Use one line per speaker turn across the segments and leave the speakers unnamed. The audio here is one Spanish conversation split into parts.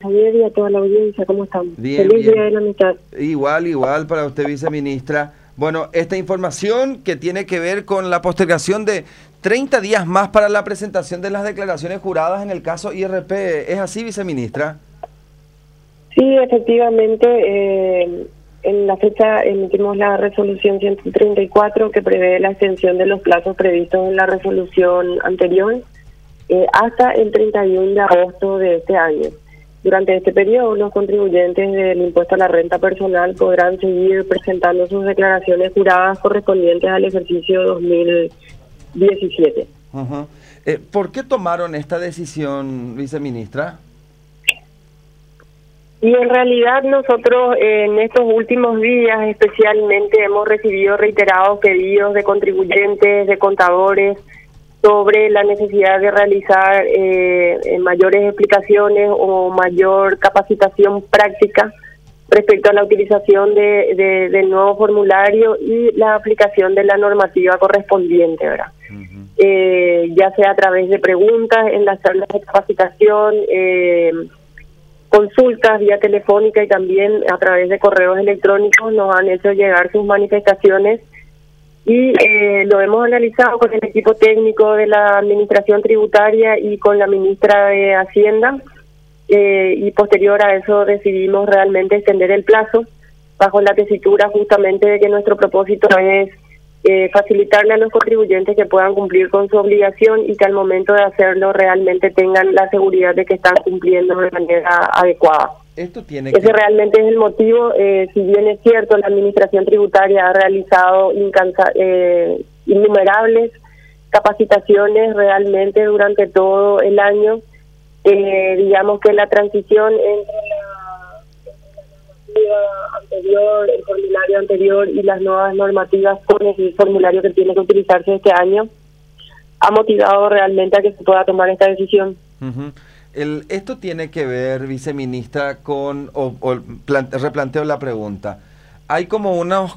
Javier, y a toda la audiencia. ¿Cómo están?
Bien,
Feliz
bien.
Día de la Amistad.
Igual para usted, viceministra. Bueno, esta información que tiene que ver con la postergación de 30 días más para la presentación de las declaraciones juradas en el caso IRP, ¿es así, viceministra?
Sí, efectivamente, en la fecha emitimos la resolución 134 que prevé la extensión de los plazos previstos en la resolución anterior hasta el 31 de agosto de este año. Durante este periodo, los contribuyentes del impuesto a la renta personal podrán seguir presentando sus declaraciones juradas correspondientes al ejercicio 2017.
Ajá. ¿Por qué tomaron esta decisión, viceministra?
Y en realidad nosotros en estos últimos días especialmente hemos recibido reiterados pedidos de contribuyentes, de contadores, sobre la necesidad de realizar mayores explicaciones o mayor capacitación práctica respecto a la utilización del nuevo formulario y la aplicación de la normativa correspondiente, ¿verdad? Ya sea a través de preguntas en las charlas de capacitación, consultas vía telefónica y también a través de correos electrónicos nos han hecho llegar sus manifestaciones y lo hemos analizado con el equipo técnico de la Administración Tributaria y con la ministra de Hacienda y posterior a eso decidimos realmente extender el plazo bajo la tesitura justamente de que nuestro propósito es facilitarle a los contribuyentes que puedan cumplir con su obligación y que al momento de hacerlo realmente tengan la seguridad de que están cumpliendo de manera adecuada. Ese realmente es el motivo. Si bien es cierto, la Administración Tributaria ha realizado innumerables capacitaciones realmente durante todo el año, digamos que la transición entre anterior, el formulario anterior y las nuevas normativas con el formulario que tiene que utilizarse este año ha motivado realmente a que se pueda tomar esta decisión.
Esto tiene que ver, viceministra, con, replanteo la pregunta. Hay como unos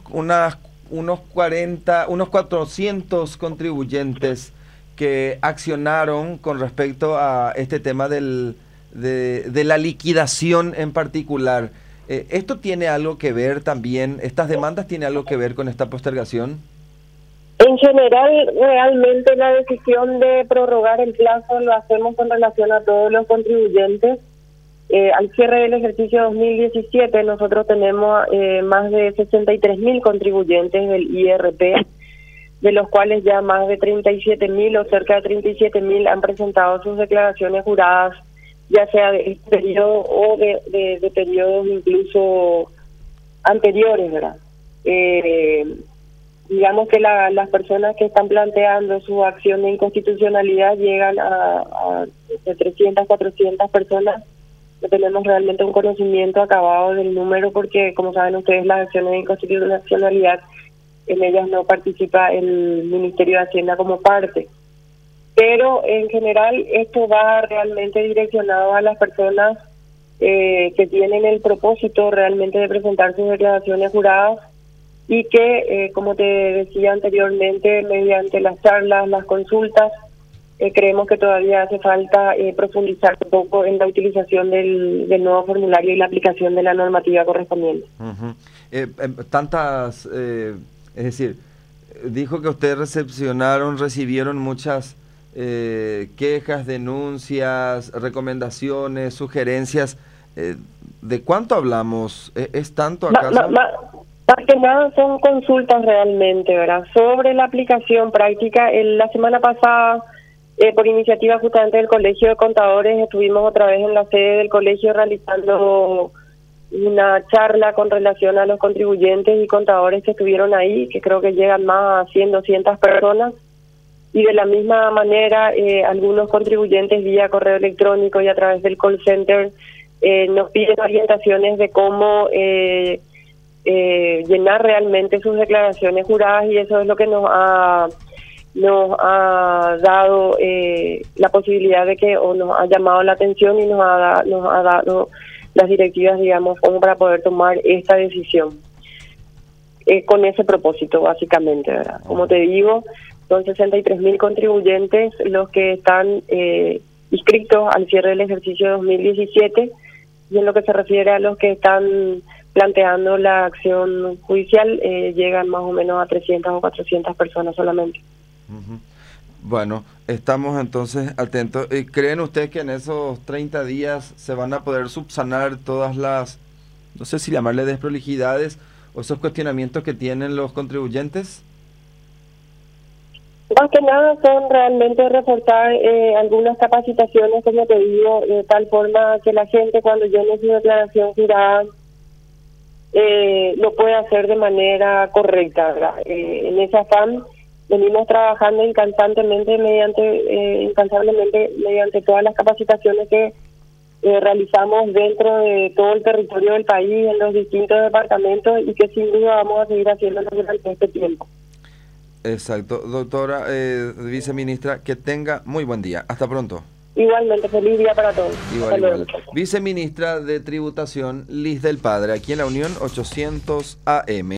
400 contribuyentes que accionaron con respecto a este tema de la liquidación en particular. ¿Esto tiene algo que ver también, estas demandas tienen algo que ver con esta postergación?
En general, realmente la decisión de prorrogar el plazo lo hacemos con relación a todos los contribuyentes. Al cierre del ejercicio 2017 nosotros tenemos más de 63.000 contribuyentes del IRP, de los cuales ya más de 37.000 o cerca de 37.000 han presentado sus declaraciones juradas, ya sea de este periodo o de periodos incluso anteriores, ¿verdad? Digamos que las personas que están planteando su acción de inconstitucionalidad llegan a de 300, 400 personas. No tenemos realmente un conocimiento acabado del número porque, como saben ustedes, las acciones de inconstitucionalidad, en ellas no participa el Ministerio de Hacienda como parte. Pero en general esto va realmente direccionado a las personas que tienen el propósito realmente de presentar sus declaraciones juradas y que, como te decía anteriormente, mediante las charlas, las consultas, creemos que todavía hace falta profundizar un poco en la utilización del nuevo formulario y la aplicación de la normativa correspondiente.
Es decir, dijo que ustedes recibieron muchas quejas, denuncias, recomendaciones, sugerencias. ¿De cuánto hablamos? ¿Es tanto acaso?
Más que nada son consultas realmente, ¿verdad? Sobre la aplicación práctica. La semana pasada, por iniciativa justamente del Colegio de Contadores, estuvimos otra vez en la sede del colegio realizando una charla con relación a los contribuyentes y contadores que estuvieron ahí, que creo que llegan más a 100, 200 personas. Y de la misma manera, algunos contribuyentes vía correo electrónico y a través del call center nos piden orientaciones de cómo llenar realmente sus declaraciones juradas, y eso es lo que nos ha dado la posibilidad de que, o nos ha llamado la atención y nos ha dado las directivas, digamos, como para poder tomar esta decisión con ese propósito, básicamente, ¿verdad? Como te digo, son 63.000 contribuyentes los que están inscritos al cierre del ejercicio 2017, Y en lo que se refiere a los que están planteando la acción judicial, llegan más o menos a 300 o 400 personas solamente.
Ujú. Bueno, estamos entonces atentos. ¿Creen ustedes que en esos 30 días se van a poder subsanar todas las, no sé si llamarle desprolijidades o esos cuestionamientos que tienen los contribuyentes?
Más que nada son realmente reforzar algunas capacitaciones, como te digo, de tal forma que la gente cuando llene su declaración jurada lo pueda hacer de manera correcta, ¿verdad? En ese afán venimos trabajando incansablemente mediante todas las capacitaciones que realizamos dentro de todo el territorio del país, en los distintos departamentos, y que sin duda vamos a seguir haciéndolo durante este tiempo.
Exacto. Doctora viceministra, que tenga muy buen día. Hasta pronto.
Igualmente, feliz día para todos.
Igual, igual. Viceministra de Tributación, Liz del Padre, aquí en la Unión 800 AM.